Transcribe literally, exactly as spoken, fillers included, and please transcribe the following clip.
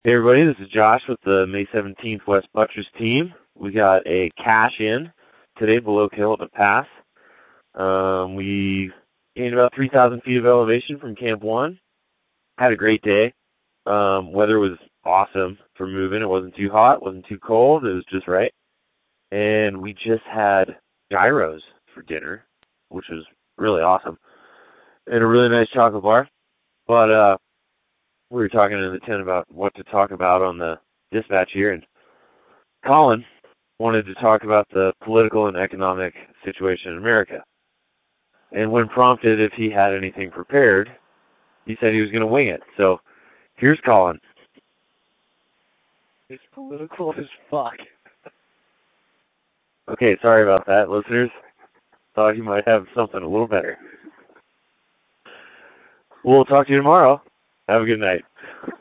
Hey everybody, this is Josh with the May seventeenth West Buttress team. We got a cache in today below Kilowatt Pass. Um, we gained about three thousand feet of elevation from Camp one. Had a great day. Um, weather was awesome for moving. It wasn't too hot, wasn't too cold. It was just right. And we just had gyros for dinner, which was really awesome. And a really nice chocolate bar. But uh, we were talking in the tent about what to talk about on the dispatch here, and Colin wanted to talk about the political and economic situation in America. And when prompted if he had anything prepared, he said he was going to wing it. So here's Colin. It's political as fuck. Okay, sorry about that, listeners. Thought you might have something a little better. We'll talk to you tomorrow. Have a good night.